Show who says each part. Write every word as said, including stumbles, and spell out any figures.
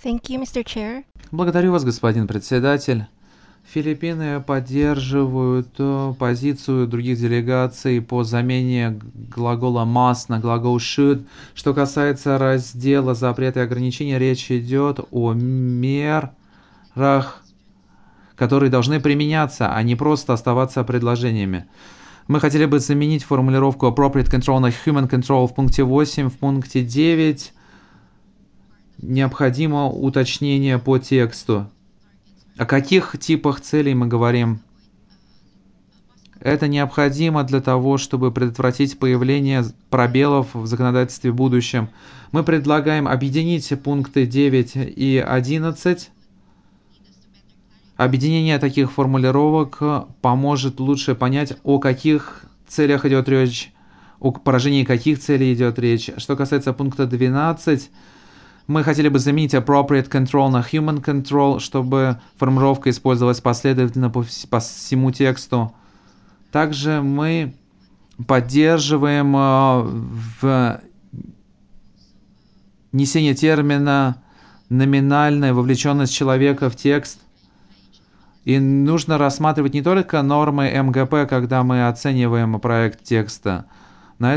Speaker 1: Thank you, мистер Chair.
Speaker 2: Благодарю вас, господин председатель. Филиппины поддерживают э, позицию других делегаций по замене глагола must на глагол should. Что касается раздела запрета и ограничения, речь идет о мерах, которые должны применяться, а не просто оставаться предложениями. Мы хотели бы заменить формулировку appropriate control на human control в пункте восемь. В пункте девять необходимо уточнение по тексту. О каких типах целей мы говорим? Это необходимо для того, чтобы предотвратить появление пробелов в законодательстве в будущем. Мы предлагаем объединить пункты девять и одиннадцать. Объединение таких формулировок поможет лучше понять, о каких целях идет речь, о поражении каких целей идет речь. Что касается пункта двенадцать, мы хотели бы заменить appropriate control на human control, чтобы формулировка использовалась последовательно по, вс- по всему тексту. Также мы поддерживаем э, внесение термина номинальная вовлеченность человека в текст. И нужно рассматривать не только нормы МГП, когда мы оцениваем проект текста,